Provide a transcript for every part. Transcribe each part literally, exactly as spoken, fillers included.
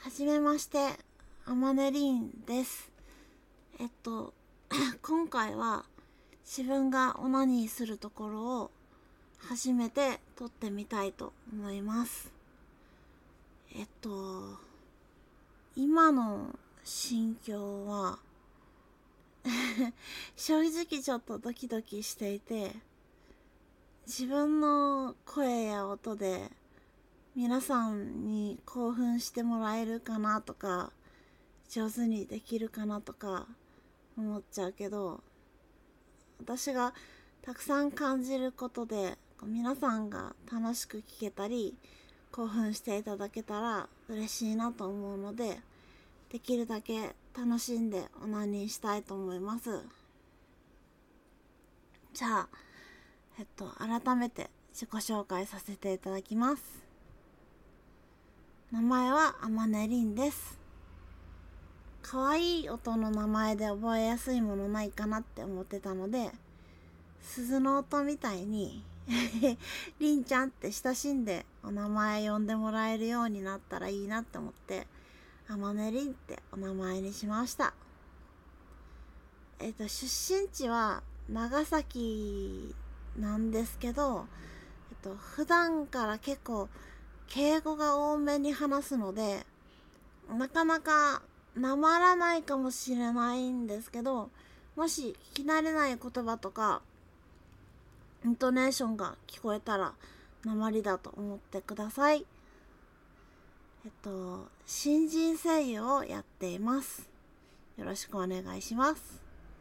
はじめまして、あまねりんです。えっと、今回は自分がオナニーするところを初めて撮ってみたいと思います。えっと、今の心境は正直ちょっとドキドキしていて、自分の声や音で皆さんに興奮してもらえるかなとか、上手にできるかなとか思っちゃうけど、私がたくさん感じることで皆さんが楽しく聞けたり興奮していただけたら嬉しいなと思うので、できるだけ楽しんでオナニーしたいと思います。じゃあ、えっと改めて自己紹介させていただきます。名前はあまねりんです。かわいい音の名前で覚えやすいものないかなって思ってたので、鈴の音みたいにりんちゃんって親しんでお名前呼んでもらえるようになったらいいなって思って、あまねりんってお名前にしました。えっと出身地は長崎なんですけど、えっと普段から結構敬語が多めに話すので、なかなかなまらないかもしれないんですけど、もし聞き慣れない言葉とかイントネーションが聞こえたらなまりだと思ってください。えっと新人声優をやっています。よろしくお願いします。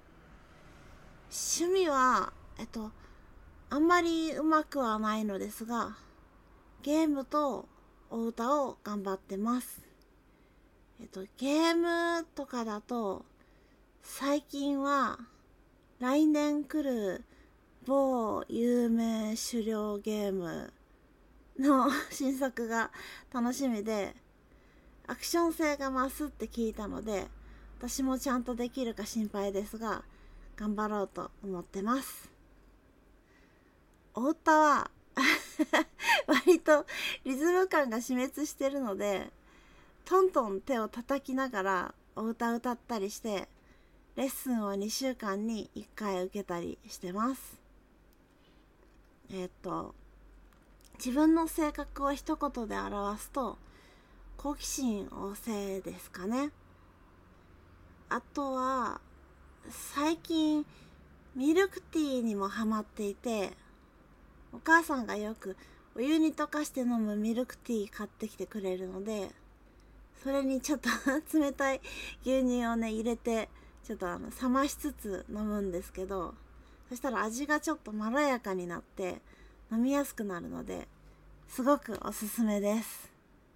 趣味はえっとあんまりうまくはないのですが、ゲームとお歌を頑張ってます。えっとゲームとかだと最近は来年来る某有名狩猟ゲームの新作が楽しみで、アクション性が増すって聞いたので、私もちゃんとできるか心配ですが頑張ろうと思ってます。お歌は割とリズム感が死滅してるので、トントン手を叩きながらお歌歌ったりして、レッスンをにしゅうかんにいっかい受けたりしてます。えっと自分の性格を一言で表すと好奇心旺盛ですかね。あとは最近ミルクティーにもハマっていて、お母さんがよくお湯に溶かして飲むミルクティー買ってきてくれるので、それにちょっと冷たい牛乳をね入れてちょっとあの冷ましつつ飲むんですけど、そしたら味がちょっとまろやかになって飲みやすくなるので、すごくおすすめです。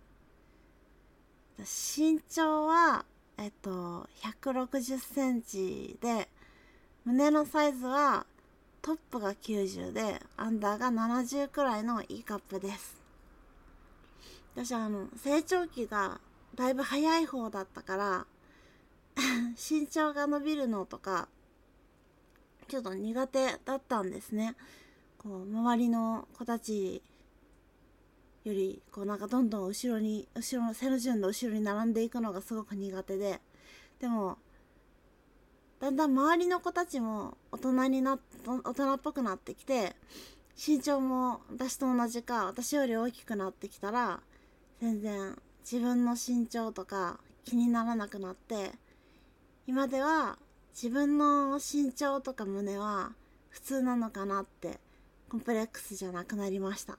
身長はえっとひゃくろくじゅっセンチで、胸のサイズはトップがきゅうじゅうでアンダーがななじゅうくらいのいいカップです。私はあの成長期がだいぶ早い方だったから身長が伸びるのとかちょっと苦手だったんですね。こう周りの子たちよりこうなんかどんどん後ろに後ろの背の順で後ろに並んでいくのがすごく苦手で、でもだんだん周りの子たちも大人になっ大人っぽくなってきて、身長も私と同じか私より大きくなってきたら全然自分の身長とか気にならなくなって、今では自分の身長とか胸は普通なのかなってコンプレックスじゃなくなりました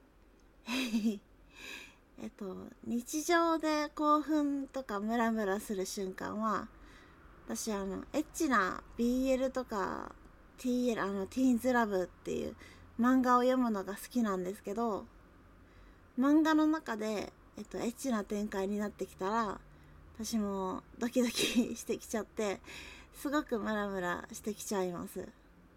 えっと日常で興奮とかムラムラする瞬間は、私あのエッチな ビーエル とか ティーエル あのティーンズラブっていう漫画を読むのが好きなんですけど、漫画の中で、えっと、エッチな展開になってきたら私もドキドキしてきちゃって、すごくムラムラしてきちゃいます。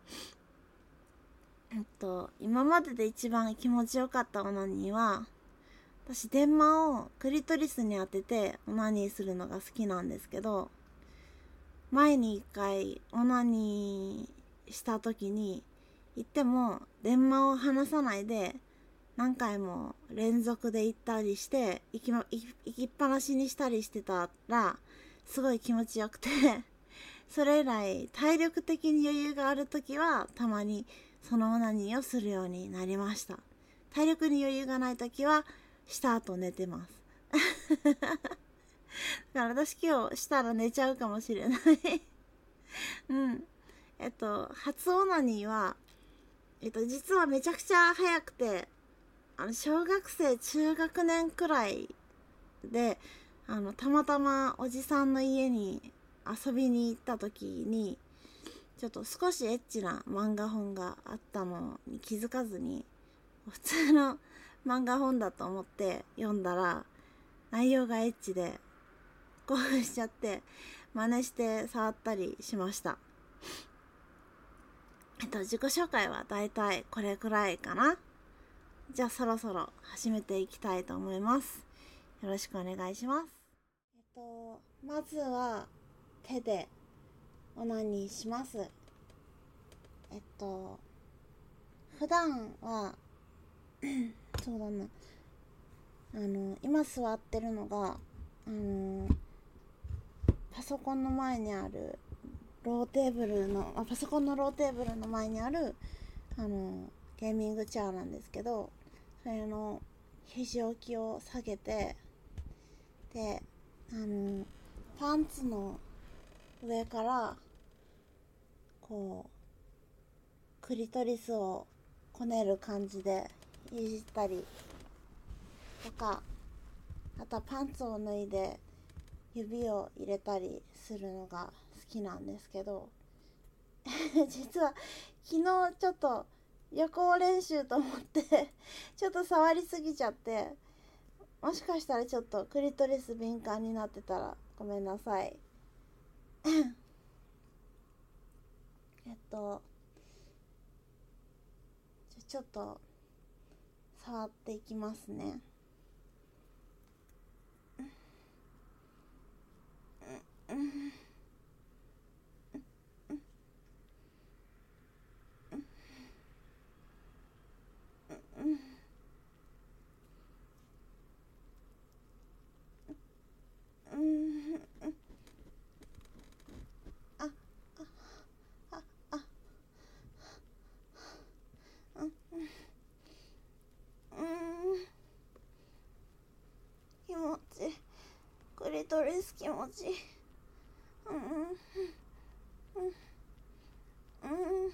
えっと今までで一番気持ちよかったオナニーは、私電話をクリトリスに当ててオナニーするのが好きなんですけど、前に一回オナニーした時に言っても電話を離さないで何回も連続で行ったりして行き、ま、行きっぱなしにしたりしてたらすごい気持ちよくてそれ以来体力的に余裕がある時はたまにそのオナニーをするようになりました。体力に余裕がない時はした後寝てますだから私今日したら寝ちゃうかもしれないうんえっと初オナニーはえっと実はめちゃくちゃ早くて、あの小学生中学年くらいで、あのたまたまおじさんの家に遊びに行った時にちょっと少しエッチな漫画本があったのに気づかずに普通の漫画本だと思って読んだら内容がエッチで興奮しちゃって真似して触ったりしました。えっと自己紹介はだいたいこれくらいかな。じゃあそろそろ始めていきたいと思います。よろしくお願いします。えっとまずは手でオナニーします。えっと普段はそうだなあの今座ってるのがあのパソコンの前にあるローテーブルのあパソコンのローテーブルの前にあるあのゲーミングチェアなんですけど、それの肘置きを下げて、であのパンツの上からこうクリトリスをこねる感じでいじったりとか、あとはパンツを脱いで指を入れたりするのが好きなんですけど実は昨日ちょっと予行練習と思ってちょっと触りすぎちゃって、もしかしたらちょっとクリトリス敏感になってたらごめんなさいえっとじゃちょっと触っていきますね。うんうんあああうんうん気持ちいい、クリトリス気持ちいい。うんうんうん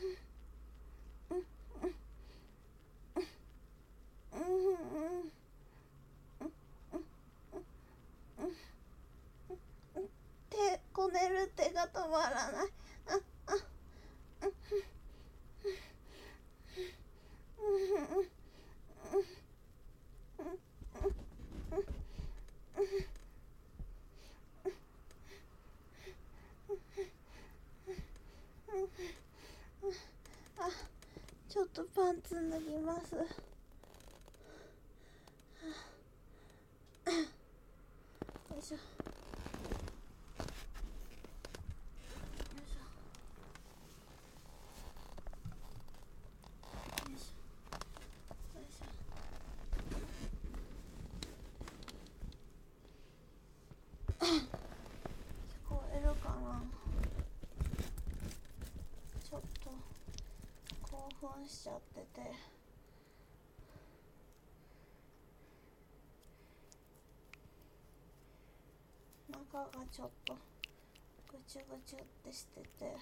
手こねる手が止まらない。あああちょっとパンツ脱ぎます。よいしょよいしょよいしょよいしょ。聞こえるかな。ちょっと興奮しちゃってて中がちょっとぐちゅぐちゅってしてて、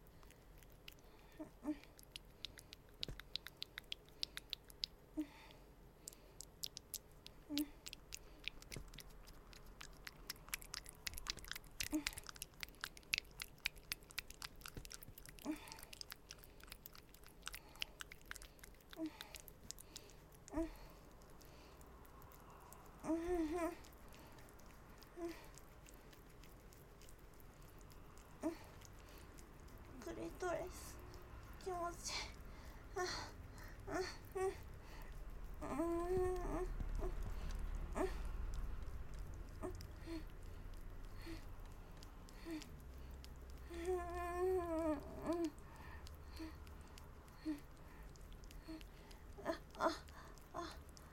うんうんクリトリス気持ちいい。ああうんうんああ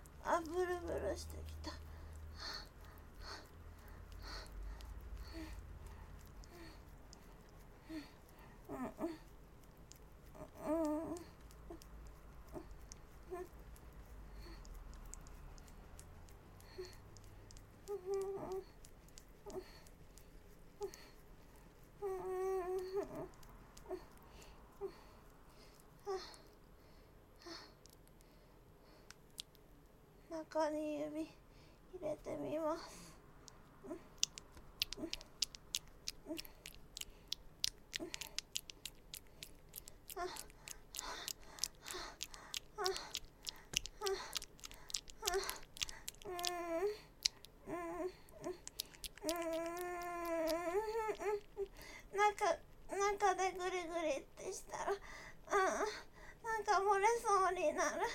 中に指入れてみます。うんうんうんうん、ああああうんうんうん中中でグリグリってしたら、うん、なんか漏れそうになる。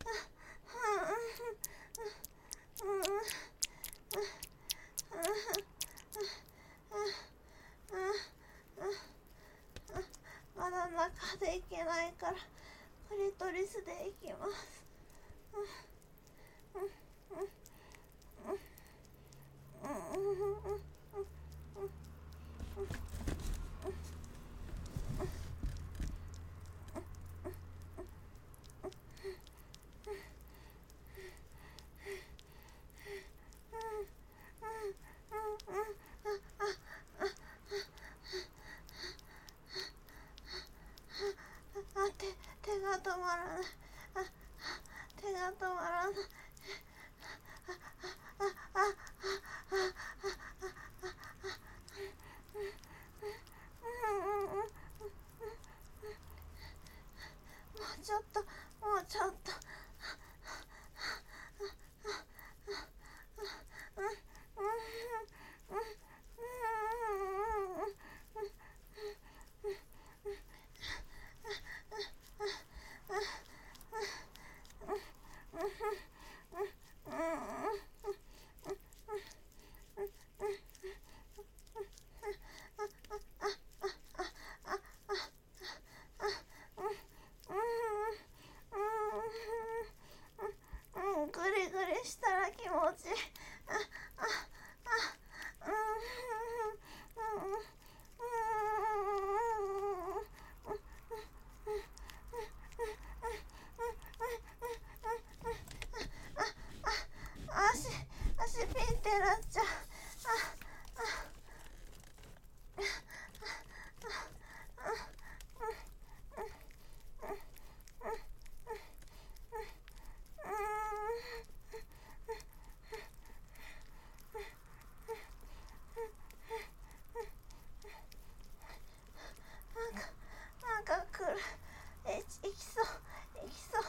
まだ中でいけないからクリトリスでいきます。あ、手、手が止まらない。あ、手が止まらない。あ、あ、あ、あ、もうちょっと、もうちょっと。グリグリしたら気持ちいい。あああ足足ピンってなっちゃう。なんか来る。え、いきそう、いきそう。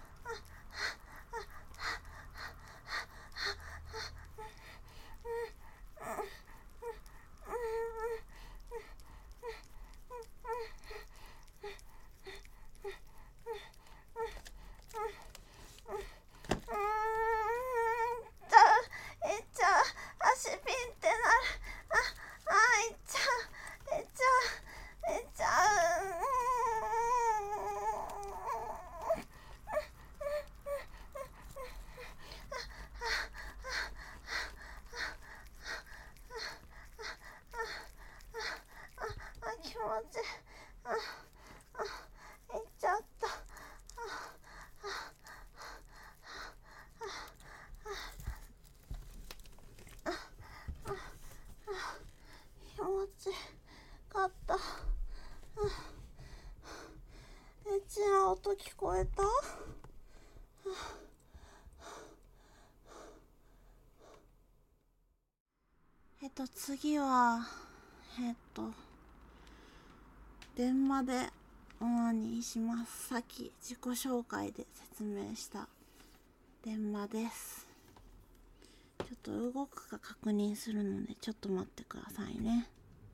足ピンってなる。あ、あ、いっちゃう、いっちゃう、いっちゃう。あ、気持ちいい。あ、あ、いっちゃった。気持ちいいかった。エッチな音聞こえた？えっと次はえっと電話でオナニーします。さっき自己紹介で説明した電話です。ちょっと動くか確認するのでちょっと待ってくださいね。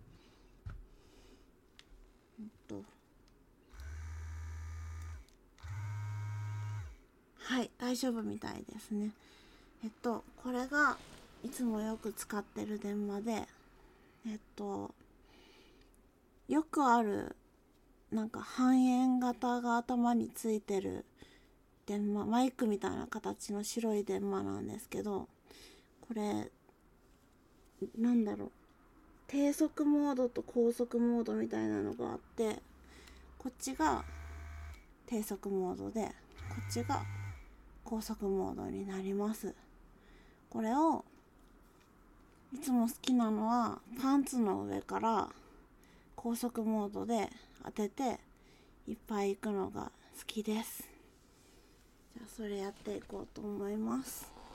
えっとはい、大丈夫みたいですね。えっとこれがいつもよく使ってる電話で、えっとよくあるなんか半円型が頭についてる電話、マイクみたいな形の白い電話なんですけど、これなんだろう、低速モードと高速モードみたいなのがあって、こっちが低速モードでこっちが高速モードになります。これをいつも好きなのはパンツの上から高速モードで当てていっぱい行くのが好きです。じゃあそれやっていこうと思います。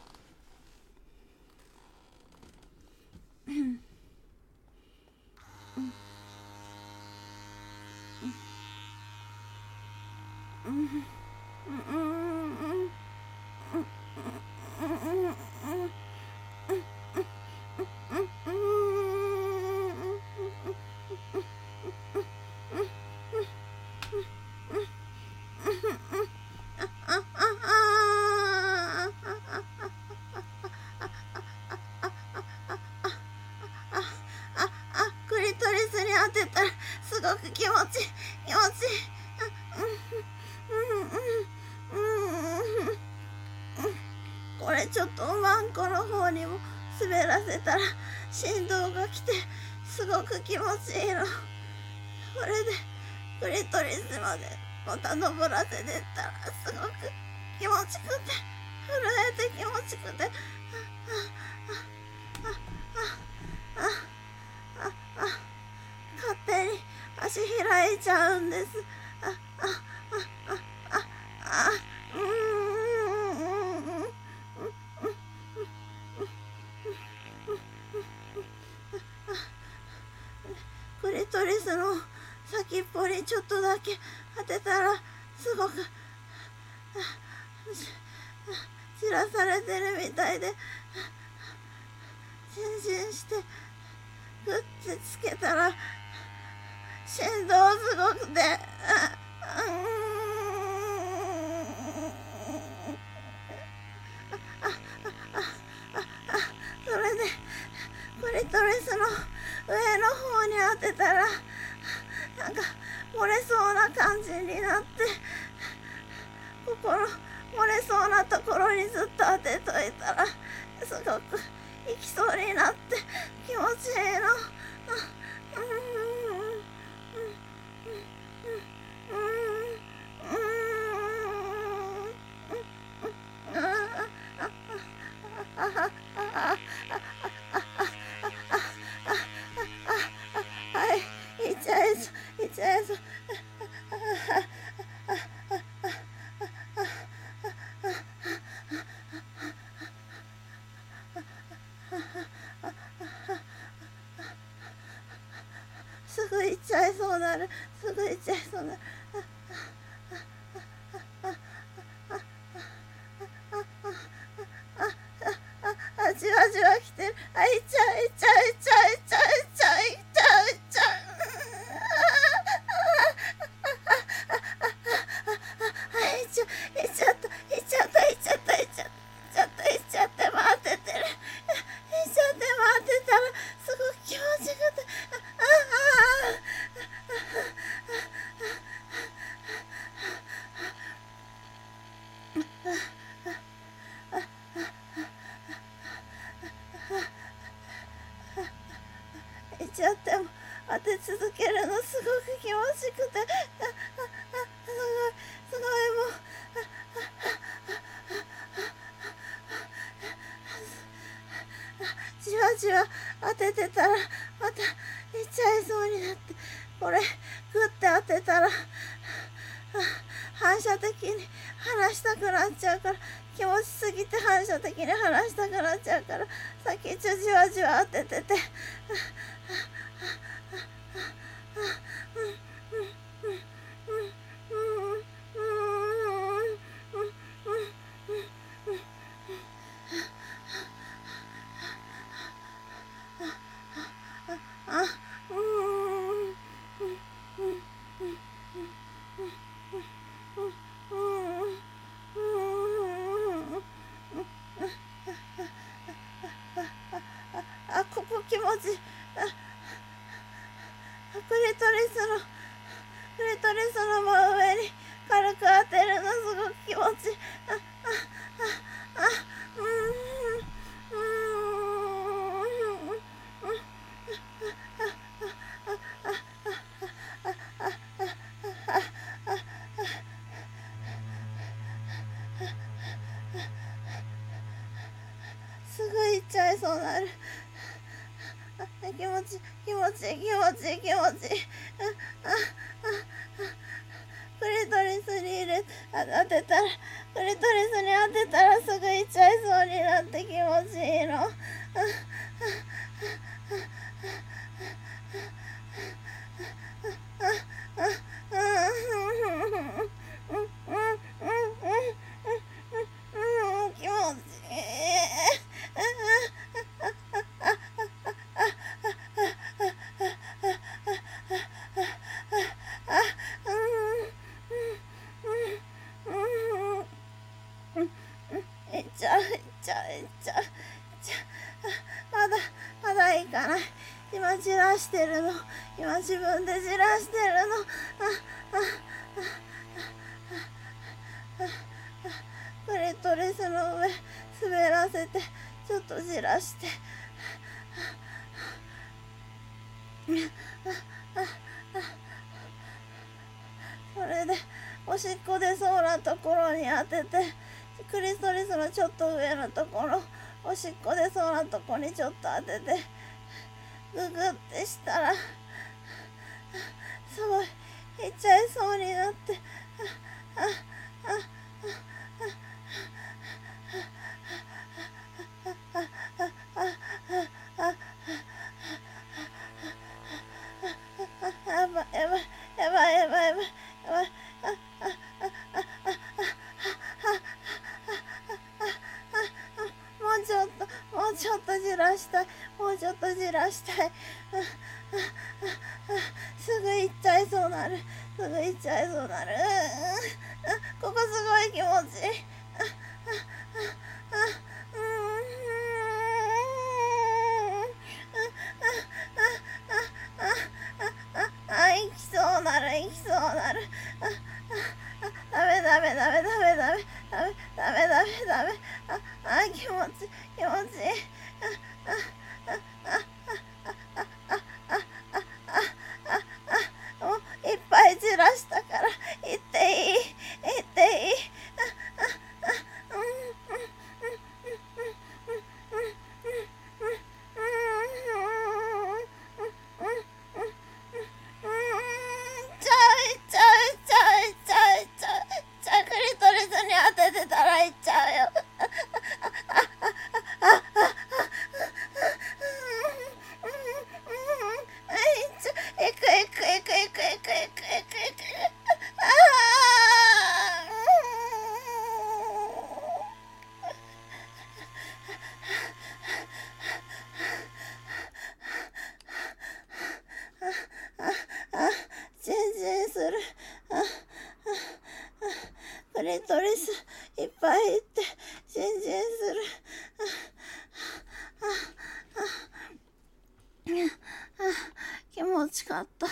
当てたらすごく気持ちいい気持ちいい。うんうんうんうん。これちょっとおまんこの方にも滑らせたら振動が来てすごく気持ちいいの。これでクリトリスまでまた登らせてったらすごく気持ちくて震えて気持ちくて、あああああああ勝手に足開いちゃうんです。ああああああうーん。クリトリスの先っぽにちょっとだけ当てたらすごく散らされてるみたいで、チンチンしてグッてつけたら振動すごくて、それでクリトリスの上の方に当てたらなんか漏れそうな感じになって、心漏れそうなところにずっと当てといたらすごく行きそうになって気持ちいいの。はい、行っちゃいそう、行っちゃいそう。すぐ行っちゃいそうなる。すぐ行っちゃいそうなる。あ、じわじわ来てる。あ、行っちゃう、行っちゃう、行っちゃう、行っちゃう、行っちゃう、行っちゃう、行っちゃう。あ、行っちゃう、行っちゃった、行っちゃった、行っちゃった、行っちゃった、行っちゃった、行っちゃって、回ってってる。行っちゃって回ってたら、すごく気持ちよくて、ああ。行っちゃっても当て続けるのすごく気持ちくて、あああすごいすごいもうじわじわ当ててたらまた行っちゃいそうになって、これグッて当てたら反射的に離したくなっちゃうから、気持ちすぎて反射的に離したくなっちゃうから、さっきちょじわじわ当ててて、あ、ここ気持ちいい。クリトリスのクリトリスの真上に軽く当てるのすごく気持ちいい。ああああうーんうーんすぐ行っちゃいそうなる。気持ちいい気持ちいい気持ちいい気持ちいい。クリトリスに入れ当てたらクリトリスに当てたらすぐ行っちゃいそうになって気持ちいいの。気持ちいい。いっちゃういっちゃういっちゃういっちゃう。 今じらしてるの。今自分でじらしてるの。ああああクリトリスの上滑らせてちょっとじらしてそれでおしっこ出そうなところに当てて、クリトリスのちょっと上のところ、おしっこ出そうなとこにちょっと当ててググってしたらすごいいっちゃいそうになって、あああやばいやばいやばいやばいやばいやばいもうちょっともうちょっとじらしたいもうちょっとじらしたいすぐ行っちゃいそうなるすぐ行っちゃいそうなるここすごい気持ちいいあ、行きそうなる行きそうなるダメダメダメダメダメダメダメダメダメダメあ、あ、気持ちいい気持ちいいもういっぱい散らしたから行っていい行っていいクリトリスいっぱいいってジンジンする気持ちかった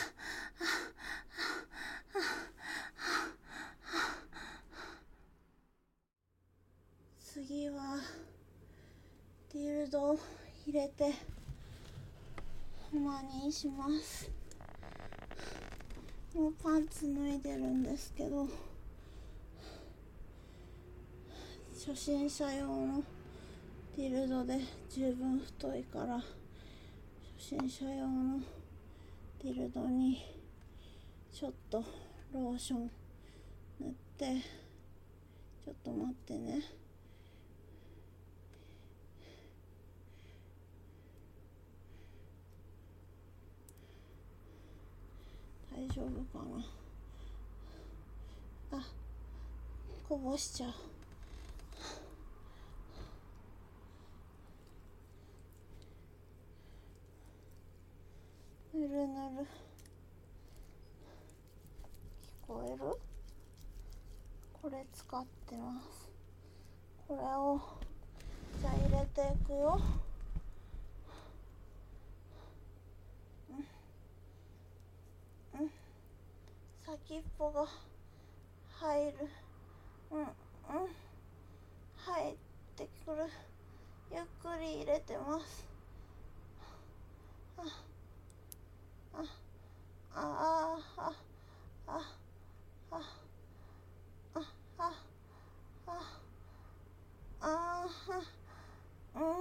次はディルドを入れてオナニーします。もうパンツ脱いでるんですけど、初心者用のディルドで十分太いから初心者用のディルドにちょっとローション塗って、ちょっと待ってね。大丈夫かなあ、こぼしちゃう。ぬるぬる聞こえる？これ使ってます。これをじゃあ入れていくよ。うんうん、先っぽが入る。うんうん入ってくる。ゆっくり入れてます。あああああああああああうんうん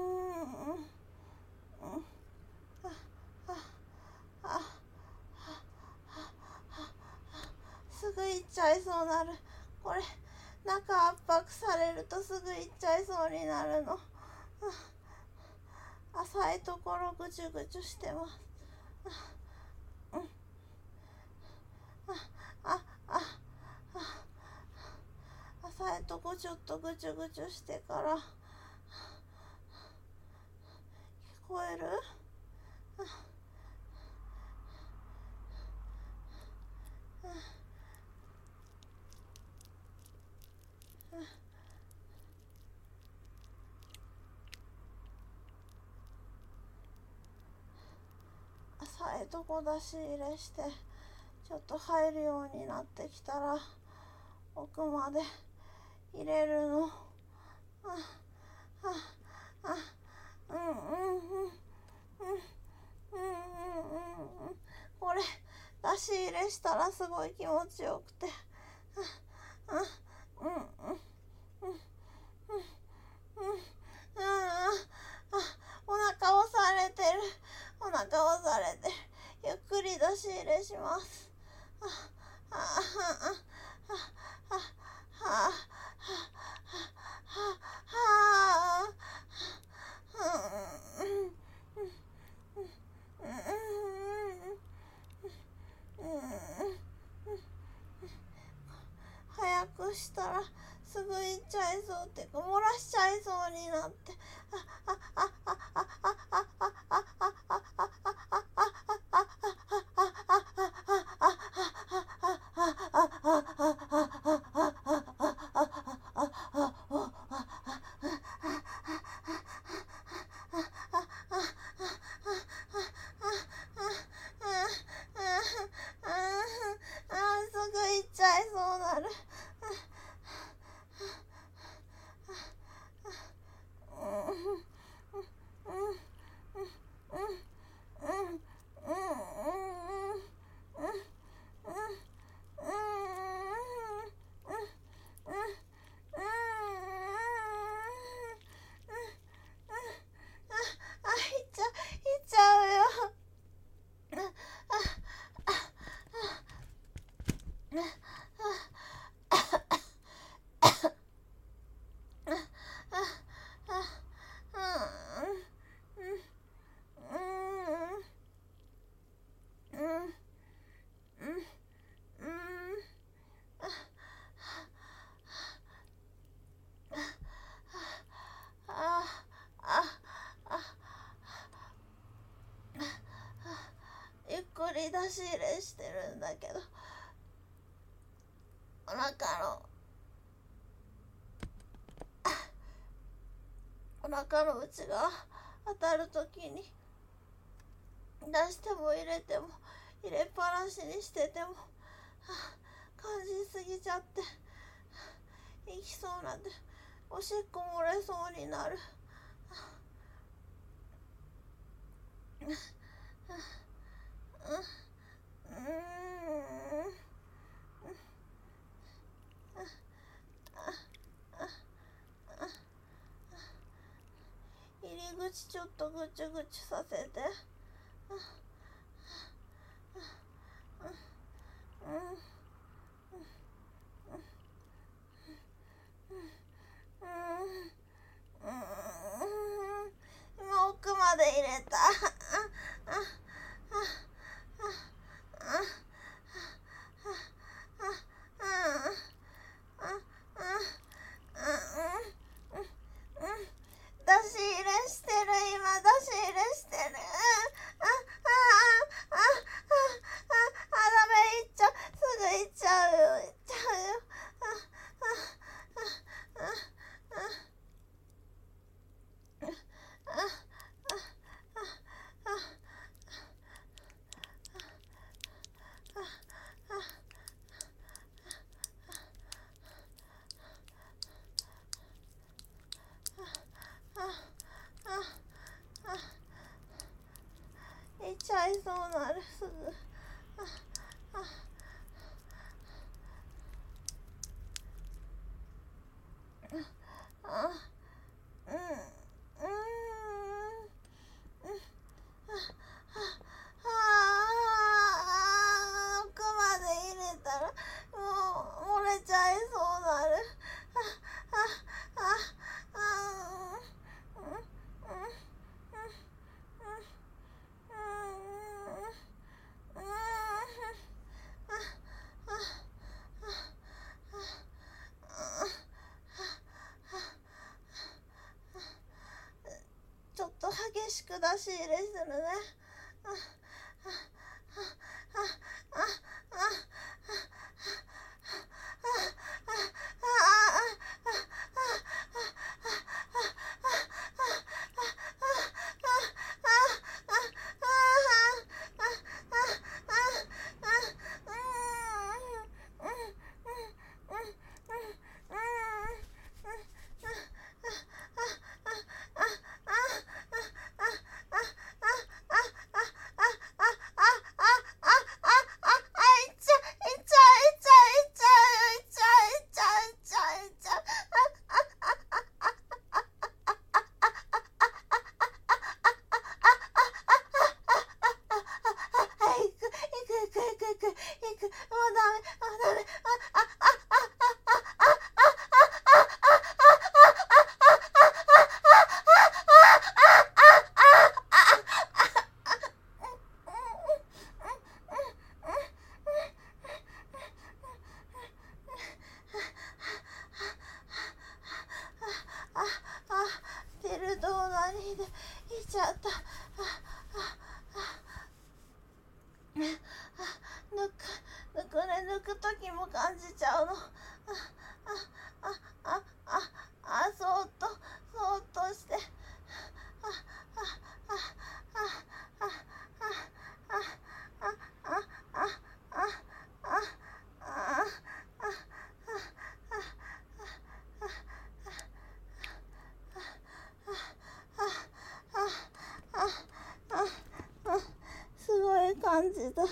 うんすぐ行っちゃいそうなる。これ中圧迫されるとすぐ行っちゃいそうになるの。浅いところぐちゅぐちゅしてます。うん、あああ浅いとこちょっとぐちゅぐちゅしてから聞こえる？ いとこ出し入れしてちょっと入るようになってきたら奥まで入れるの。あああうんうんうんうんうんうんうんうんこれ出し入れしたらすごい気持ちよくてああうんうんうんうんうんああお腹押されてるお腹押されてるゆっくり出し入れします。ああああああああ早くしたらすぐ行っちゃいそうってか漏らしちゃいそうになってああああああああああゆっくり出し入れしてるんだけどお腹のお腹の内が当たるときに出しても入れても入れっぱなしにしてても感じすぎちゃって行きそうなんでおしっこ漏れそうになる。入り口ちょっとぐちゅぐちゅさせて今奥まで入れた出し入れしてる今出し入れしてるああああああダメ行っちゃうすぐ行っちゃうよ行っちゃうよあああああああ行っちゃいそうなるすぐあああうんうん奥まで入れたらもう漏れちゃいそうなるああああうんうんちょっと激しく出し入れするね。 も感じちゃうの。あ、あ、あ、あ、あ、あ、そーっと、そーっとして。あ、あ、あ、あ、あ、あ、あ、あ、あ、あ、あ、あ、あ、あ、あ、すごい感じだ。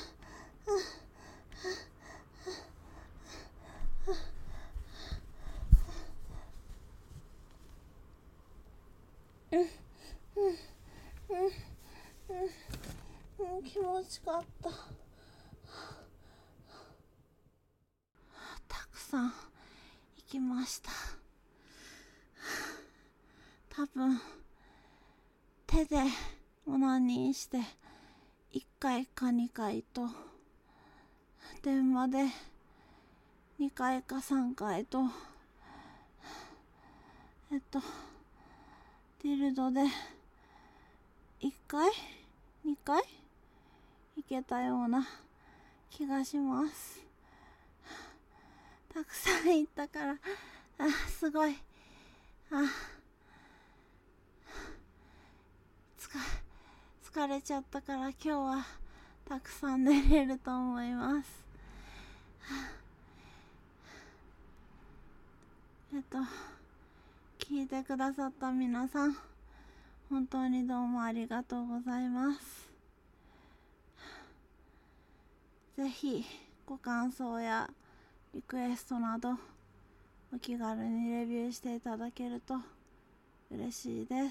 うん、うん、うん、うん、気持ちかった。たくさん行きました。多分手でオナニーしていっかいかにかいと、電話でにかいかさんかいと、えっとディルドでいっかいにかい行けたような気がします。たくさん行ったから、あ、すごい、あ、つか疲れちゃったから今日はたくさん寝れると思います。えっと聞いてくださった皆さん、本当にどうもありがとうございます。ぜひご感想やリクエストなどお気軽にレビューしていただけると嬉しいです。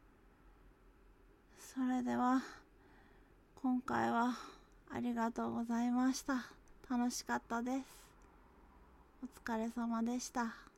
それでは今回はありがとうございました。楽しかったです。お疲れ様でした。